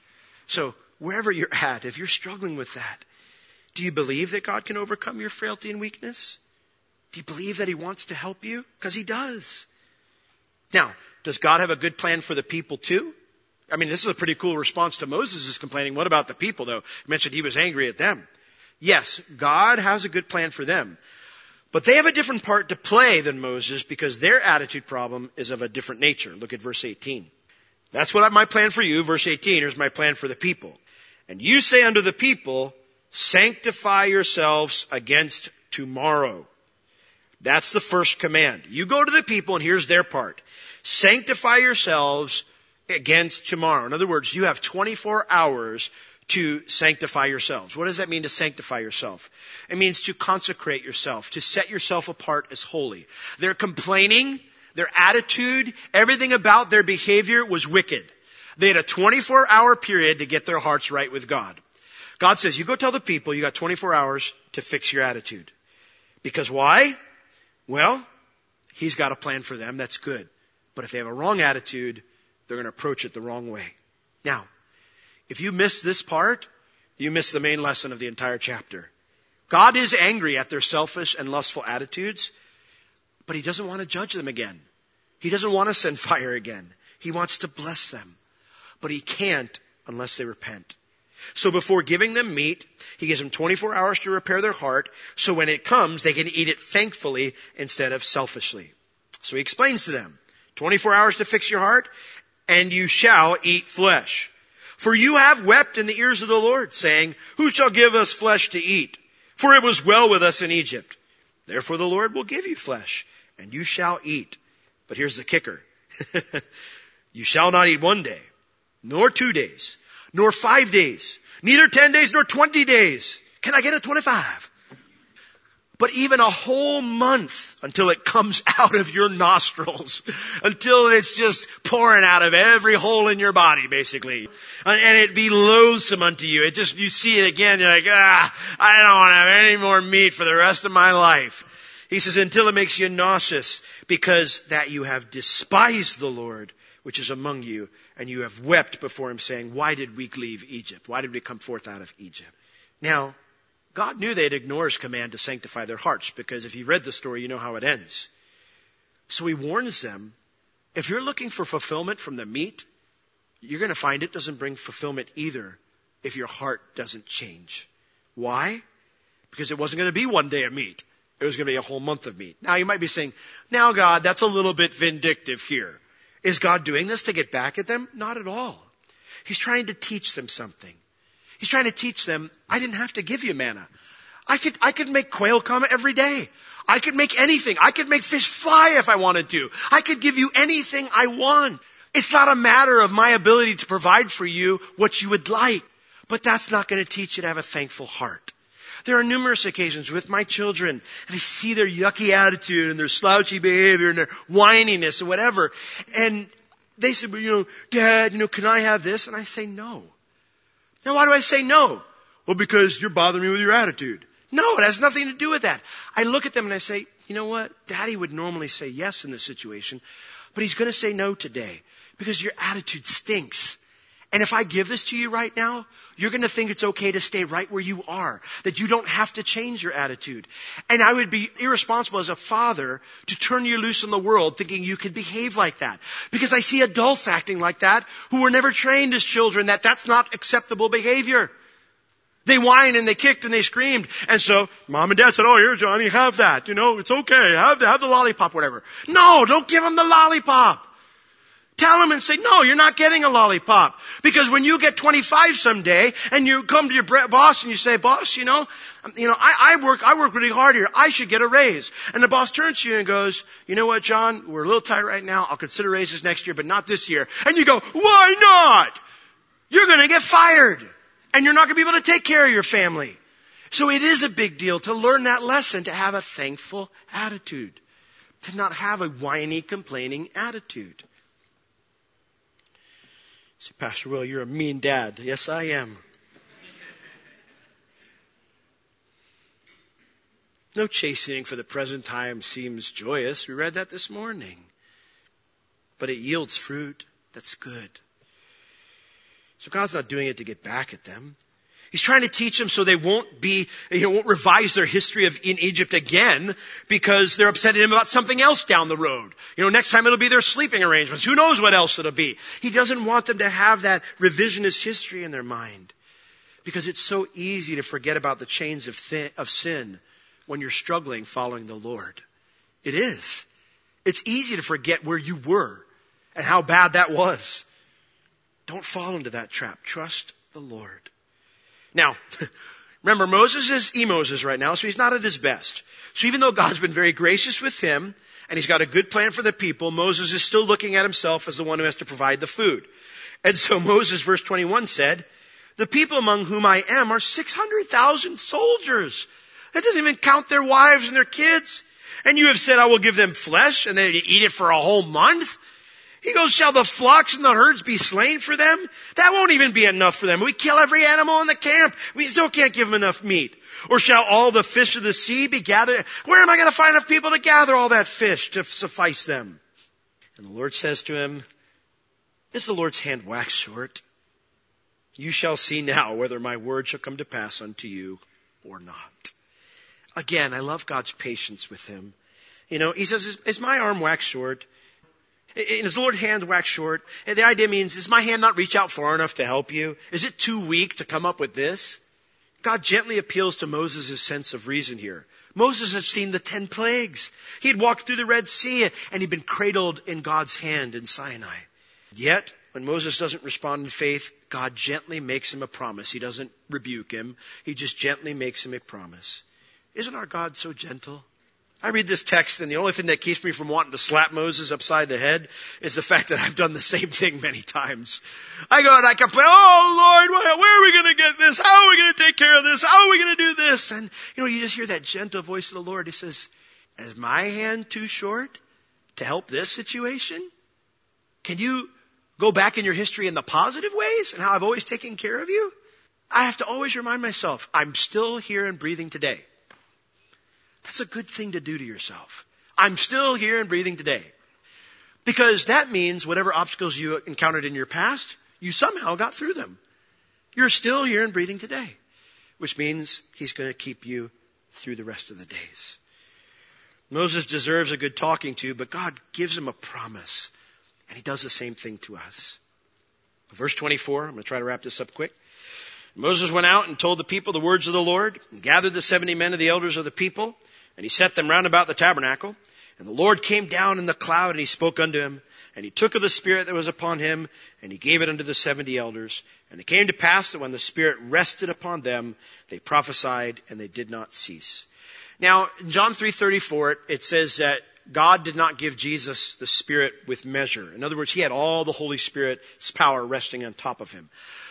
So wherever you're at, if you're struggling with that, do you believe that God can overcome your frailty and weakness? Do you believe that he wants to help you? Because he does. Now, does God have a good plan for the people too? I mean, this is a pretty cool response to Moses' complaining. What about the people though? You mentioned he was angry at them. Yes, God has a good plan for them. But they have a different part to play than Moses because their attitude problem is of a different nature. Look at verse eighteen. That's what my plan for you. Verse eighteen, here's my plan for the people. And you say unto the people, sanctify yourselves against tomorrow. That's the first command. You go to the people and here's their part. Sanctify yourselves against tomorrow. In other words, you have twenty-four hours to sanctify yourselves. What does that mean to sanctify yourself? It means to consecrate yourself, to set yourself apart as holy. Their complaining, their attitude, everything about their behavior was wicked. They had a twenty-four hour period to get their hearts right with God. God says, you go tell the people you got twenty-four hours to fix your attitude. Because why? Well, he's got a plan for them that's good. But if they have a wrong attitude, they're going to approach it the wrong way. Now, if you miss this part, you miss the main lesson of the entire chapter. God is angry at their selfish and lustful attitudes, but he doesn't want to judge them again. He doesn't want to send fire again. He wants to bless them, but he can't unless they repent. So before giving them meat, he gives them twenty-four hours to repair their heart, so when it comes, they can eat it thankfully instead of selfishly. So he explains to them, twenty-four hours to fix your heart, and you shall eat flesh. For you have wept in the ears of the Lord, saying, who shall give us flesh to eat? For it was well with us in Egypt. Therefore the Lord will give you flesh, and you shall eat. But here's the kicker. You shall not eat one day, nor two days, nor five days, neither ten days nor twenty days. Can I get a twenty-five? but even a whole month until it comes out of your nostrils, until it's just pouring out of every hole in your body, basically. And it be loathsome unto you. It just, you see it again, you're like, ah, I don't want to have any more meat for the rest of my life. He says, until it makes you nauseous, because that you have despised the Lord, which is among you, and you have wept before him, saying, why did we leave Egypt? Why did we come forth out of Egypt? Now, God knew they'd ignore his command to sanctify their hearts, because if you read the story, you know how it ends. So he warns them, if you're looking for fulfillment from the meat, you're going to find it doesn't bring fulfillment either if your heart doesn't change. Why? Because it wasn't going to be one day of meat. It was going to be a whole month of meat. Now you might be saying, now God, that's a little bit vindictive here. Is God doing this to get back at them? Not at all. He's trying to teach them something. He's trying to teach them, I didn't have to give you manna. I could, I could make quail come every day. I could make anything. I could make fish fly if I wanted to. I could give you anything I want. It's not a matter of my ability to provide for you what you would like. But that's not going to teach you to have a thankful heart. There are numerous occasions with my children, and I see their yucky attitude and their slouchy behavior and their whininess or whatever. And they say, well, you know, Dad, you know, can I have this? And I say, no. Now, why do I say no? Well, because you're bothering me with your attitude. No, it has nothing to do with that. I look at them and I say, you know what? Daddy would normally say yes in this situation, but he's going to say no today because your attitude stinks. And if I give this to you right now, you're going to think it's okay to stay right where you are, that you don't have to change your attitude. And I would be irresponsible as a father to turn you loose in the world thinking you could behave like that. Because I see adults acting like that who were never trained as children that that's not acceptable behavior. They whined and they kicked and they screamed. And so mom and dad said, oh, here, Johnny, have that. You know, it's okay. Have the, have the lollipop, whatever. No, don't give them the lollipop. Tell them and say, no, you're not getting a lollipop. Because when you get twenty-five someday and you come to your boss and you say, boss, you know, you know, I, I work, I work really hard here. I should get a raise. And the boss turns to you and goes, you know what, John, we're a little tight right now. I'll consider raises next year, but not this year. And you go, why not? You're going to get fired and you're not going to be able to take care of your family. So it is a big deal to learn that lesson, to have a thankful attitude, to not have a whiny, complaining attitude. Say, Pastor Will, you're a mean dad. Yes, I am. No chastening for the present time seems joyous. We read that this morning. But it yields fruit. That's good. So God's not doing it to get back at them. He's trying to teach them so they won't be, you know, won't revise their history of in Egypt again because they're upset at him about something else down the road. You know, next time it'll be their sleeping arrangements. Who knows what else it'll be? He doesn't want them to have that revisionist history in their mind because it's so easy to forget about the chains of, thi- of sin when you're struggling following the Lord. It is. It's easy to forget where you were and how bad that was. Don't fall into that trap. Trust the Lord. Now, remember, Moses is E-Moses right now, so he's not at his best. So even though God's been very gracious with him, and he's got a good plan for the people, Moses is still looking at himself as the one who has to provide the food. And so Moses, verse twenty-one said, the people among whom I am are six hundred thousand soldiers. That doesn't even count their wives and their kids. And you have said, I will give them flesh, and they eat it for a whole month. He goes, shall the flocks and the herds be slain for them? That won't even be enough for them. We kill every animal in the camp. We still can't give them enough meat. Or shall all the fish of the sea be gathered? Where am I going to find enough people to gather all that fish to suffice them? And the Lord says to him, is the Lord's hand waxed short? You shall see now whether my word shall come to pass unto you or not. Again, I love God's patience with him. You know, he says, is, is my arm waxed short? Is the Lord's hand waxed short? And the idea means, does my hand not reach out far enough to help you? Is it too weak to come up with this? God gently appeals to Moses' sense of reason here. Moses had seen the ten plagues. He had walked through the Red Sea and he'd been cradled in God's hand in Sinai. Yet, when Moses doesn't respond in faith, God gently makes him a promise. He doesn't rebuke him. He just gently makes him a promise. Isn't our God so gentle? I read this text, and the only thing that keeps me from wanting to slap Moses upside the head is the fact that I've done the same thing many times. I go and I complain, oh Lord, where are we going to get this? How are we going to take care of this? How are we going to do this? And you know, you just hear that gentle voice of the Lord. He says, is my hand too short to help this situation? Can you go back in your history in the positive ways and how I've always taken care of you? I have to always remind myself, I'm still here and breathing today. That's a good thing to do to yourself. I'm still here and breathing today. Because that means whatever obstacles you encountered in your past, you somehow got through them. You're still here and breathing today. Which means He's going to keep you through the rest of the days. Moses deserves a good talking to, but God gives him a promise. And He does the same thing to us. Verse twenty-four, I'm going to try to wrap this up quick. Moses went out and told the people the words of the Lord, and gathered the seventy men of the elders of the people, and he set them round about the tabernacle. And the Lord came down in the cloud, and He spoke unto him. And He took of the Spirit that was upon him, and He gave it unto the seventy elders. And it came to pass that when the Spirit rested upon them, they prophesied, and they did not cease. Now, in John three thirty-four, it says that God did not give Jesus the Spirit with measure. In other words, He had all the Holy Spirit's power resting on top of Him.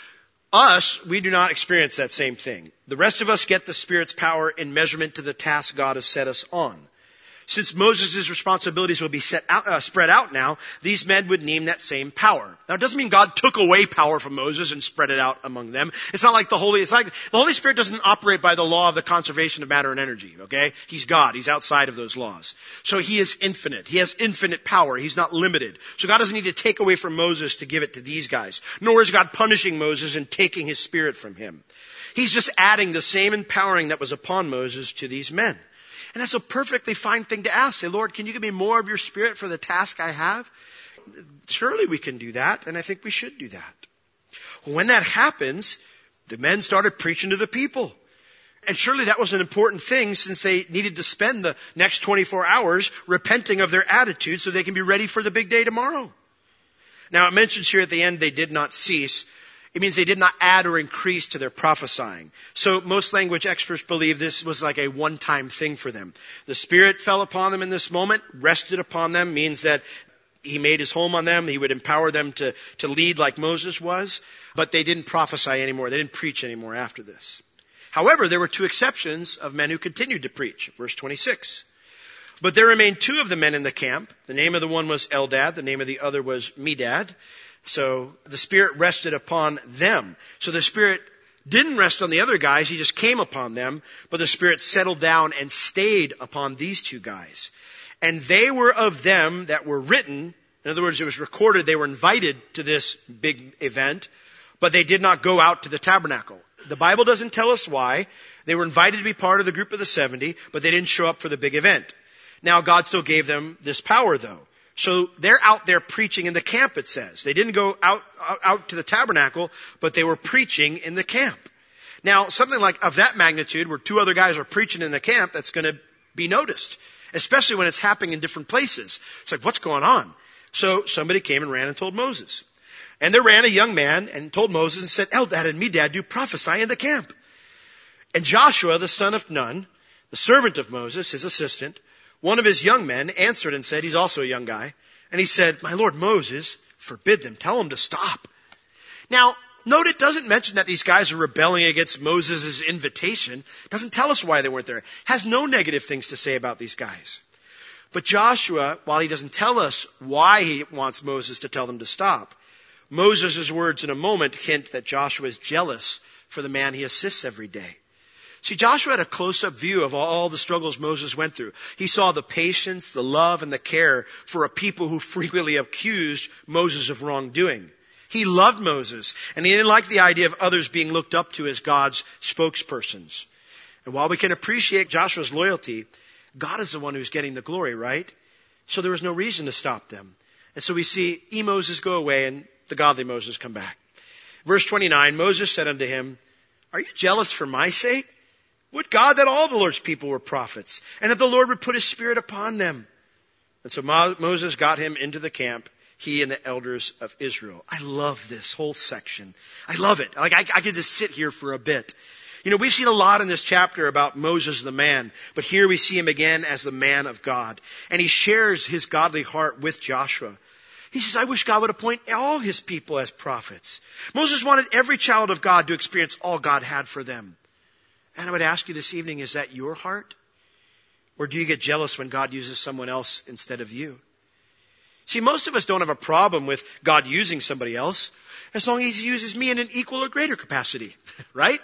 Us, we do not experience that same thing. The rest of us get the Spirit's power in measurement to the task God has set us on. Since Moses' responsibilities will be set out, uh, spread out now, these men would need that same power. Now, it doesn't mean God took away power from Moses and spread it out among them. It's not like the Holy, it's like the Holy Spirit doesn't operate by the law of the conservation of matter and energy, okay? He's God. He's outside of those laws. So He is infinite. He has infinite power. He's not limited. So God doesn't need to take away from Moses to give it to these guys. Nor is God punishing Moses and taking His Spirit from him. He's just adding the same empowering that was upon Moses to these men. And that's a perfectly fine thing to ask. Say, Lord, can you give me more of your Spirit for the task I have? Surely we can do that, and I think we should do that. When that happens, the men started preaching to the people. And surely that was an important thing, since they needed to spend the next twenty-four hours repenting of their attitude so they can be ready for the big day tomorrow. Now it mentions here at the end they did not cease. It means they did not add or increase to their prophesying. So most language experts believe this was like a one-time thing for them. The Spirit fell upon them in this moment, rested upon them, means that He made His home on them. He would empower them to, to lead like Moses was. But they didn't prophesy anymore. They didn't preach anymore after this. However, there were two exceptions of men who continued to preach. Verse twenty-six. But there remained two of the men in the camp. The name of the one was Eldad. The name of the other was Medad. So the Spirit rested upon them. So the Spirit didn't rest on the other guys. He just came upon them. But the Spirit settled down and stayed upon these two guys. And they were of them that were written. In other words, it was recorded. They were invited to this big event. But they did not go out to the tabernacle. The Bible doesn't tell us why. They were invited to be part of the group of the seventy. But they didn't show up for the big event. Now God still gave them this power though. So they're out there preaching in the camp, it says. They didn't go out, out to the tabernacle, but they were preaching in the camp. Now, something like of that magnitude, where two other guys are preaching in the camp, that's going to be noticed. Especially when it's happening in different places. It's like, what's going on? So somebody came and ran and told Moses. And there ran a young man and told Moses and said, Eldad and Medad do prophesy in the camp. And Joshua, the son of Nun, the servant of Moses, his assistant, one of his young men answered and said, he's also a young guy, and he said, my lord Moses, forbid them, tell them to stop. Now, note it doesn't mention that these guys are rebelling against Moses' invitation. It doesn't tell us why they weren't there. It has no negative things to say about these guys. But Joshua, while he doesn't tell us why he wants Moses to tell them to stop, Moses' words in a moment hint that Joshua is jealous for the man he assists every day. See, Joshua had a close-up view of all the struggles Moses went through. He saw the patience, the love, and the care for a people who frequently accused Moses of wrongdoing. He loved Moses, and he didn't like the idea of others being looked up to as God's spokespersons. And while we can appreciate Joshua's loyalty, God is the one who's getting the glory, right? So there was no reason to stop them. And so we see E-Moses go away and the godly Moses come back. Verse twenty-nine, Moses said unto him, are you jealous for my sake? Would God that all the Lord's people were prophets, and that the Lord would put His Spirit upon them. And so Mo- Moses got him into the camp, he and the elders of Israel. I love this whole section. I love it. Like I, I could just sit here for a bit. You know, we've seen a lot in this chapter about Moses the man, but here we see him again as the man of God. And he shares his godly heart with Joshua. He says, I wish God would appoint all his people as prophets. Moses wanted every child of God to experience all God had for them. And I would ask you this evening, is that your heart? Or do you get jealous when God uses someone else instead of you? See, most of us don't have a problem with God using somebody else as long as he uses me in an equal or greater capacity, right?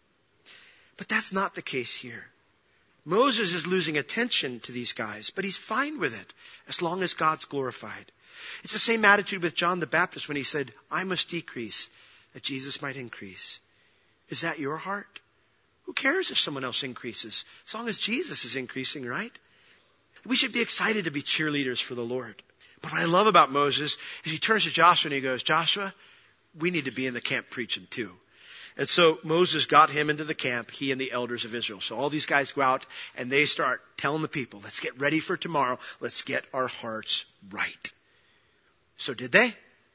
But that's not the case here. Moses is losing attention to these guys, but he's fine with it as long as God's glorified. It's the same attitude with John the Baptist when he said, I must decrease that Jesus might increase. Is that your heart? Who cares if someone else increases as long as Jesus is increasing, right? We should be excited to be cheerleaders for the Lord. But what I love about Moses is he turns to Joshua and he goes, Joshua, we need to be in the camp preaching too. And so Moses got him into the camp, he and the elders of Israel. So all these guys go out and they start telling the people, let's get ready for tomorrow. Let's get our hearts right. So did they?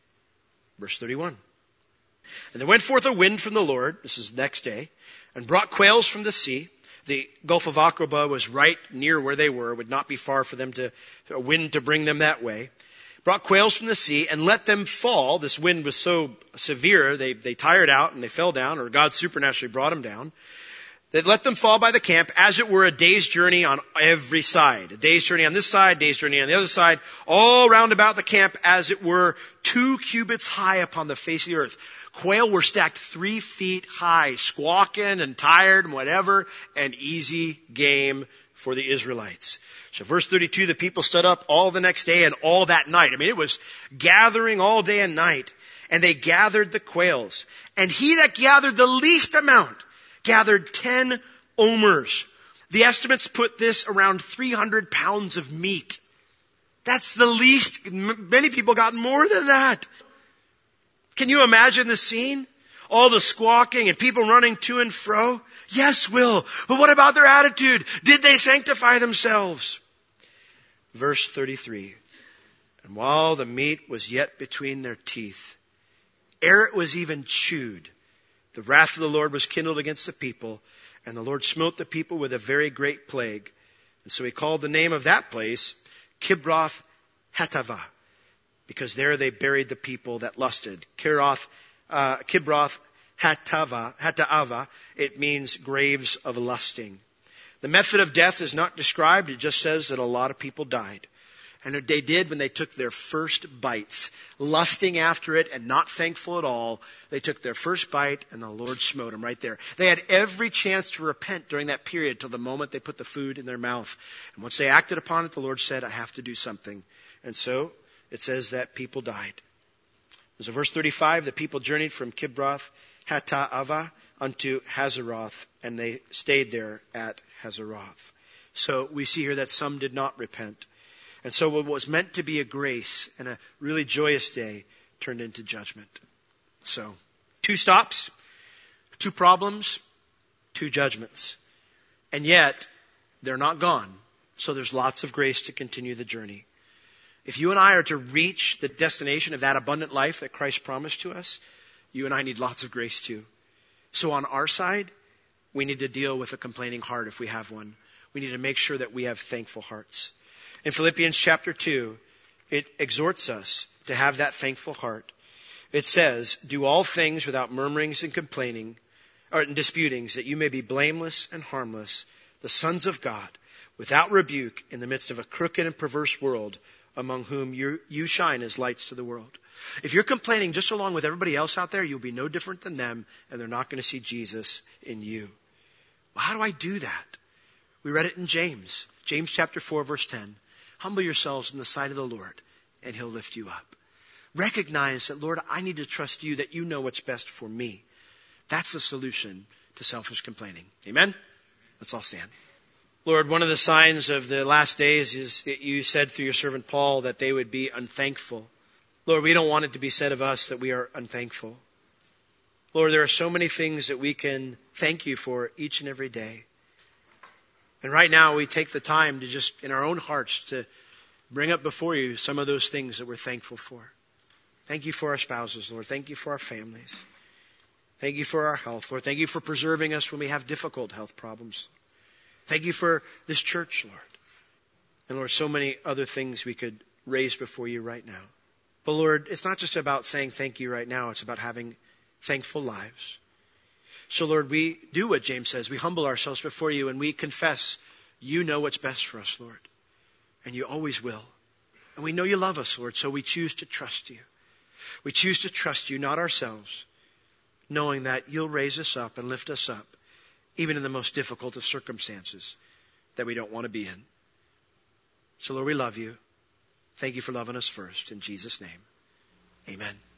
Verse thirty-one. And there went forth a wind from the Lord, this is the next day, and brought quails from the sea. The Gulf of Aqaba was right near where they were. It would not be far for them to, a wind to bring them that way. Brought quails from the sea and let them fall. This wind was so severe, they, they tired out and they fell down, or God supernaturally brought them down. They let them fall by the camp as it were a day's journey on every side. A day's journey on this side, day's journey on the other side, all round about the camp as it were two cubits high upon the face of the earth. Quail were stacked three feet high, squawking and tired and whatever, an easy game for the Israelites. So verse thirty-two, the people stood up all the next day and all that night. I mean, it was gathering all day and night. And they gathered the quails. And he that gathered the least amount gathered ten omers. The estimates put this around three hundred pounds of meat. That's the least. Many people got more than that. Can you imagine the scene? All the squawking and people running to and fro? Yes, Will. But what about their attitude? Did they sanctify themselves? Verse thirty-three. And while the meat was yet between their teeth, ere it was even chewed, the wrath of the Lord was kindled against the people, and the Lord smote the people with a very great plague. And so he called the name of that place Kibroth Hattaavah, because there they buried the people that lusted. Kibroth, uh, Kibroth Hattaavah, Hattaavah, it means graves of lusting. The method of death is not described. It just says that a lot of people died. And they did when they took their first bites, lusting after it and not thankful at all. They took their first bite and the Lord smote them right there. They had every chance to repent during that period till the moment they put the food in their mouth. And once they acted upon it, the Lord said, I have to do something. And so it says that people died. So verse thirty-five, the people journeyed from Kibroth Hattaavah unto Hazeroth, and they stayed there at Hazeroth. So we see here that some did not repent. And so what was meant to be a grace and a really joyous day turned into judgment. So, two stops, two problems, two judgments. And yet, they're not gone. So there's lots of grace to continue the journey. If you and I are to reach the destination of that abundant life that Christ promised to us, you and I need lots of grace too. So on our side, we need to deal with a complaining heart if we have one. We need to make sure that we have thankful hearts. In Philippians chapter two, it exhorts us to have that thankful heart. It says, do all things without murmurings and complaining, or disputings, that you may be blameless and harmless, the sons of God, without rebuke in the midst of a crooked and perverse world, among whom you, you shine as lights to the world. If you're complaining just along with everybody else out there, you'll be no different than them, and they're not going to see Jesus in you. Well, how do I do that? We read it in James. James chapter four, verse ten. Humble yourselves in the sight of the Lord, and He'll lift you up. Recognize that, Lord, I need to trust you, that you know what's best for me. That's the solution to selfish complaining. Amen? Let's all stand. Lord, one of the signs of the last days is that you said through your servant Paul that they would be unthankful. Lord, we don't want it to be said of us that we are unthankful. Lord, there are so many things that we can thank you for each and every day. And right now we take the time to just, in our own hearts, to bring up before you some of those things that we're thankful for. Thank you for our spouses, Lord. Thank you for our families. Thank you for our health, Lord. Thank you for preserving us when we have difficult health problems. Thank you for this church, Lord. And Lord, so many other things we could raise before you right now. But Lord, it's not just about saying thank you right now. It's about having thankful lives. So Lord, we do what James says. We humble ourselves before you and we confess you know what's best for us, Lord. And you always will. And we know you love us, Lord, so we choose to trust you. We choose to trust you, not ourselves, knowing that you'll raise us up and lift us up, even in the most difficult of circumstances that we don't want to be in. So Lord, we love you. Thank you for loving us first. In Jesus' name, amen.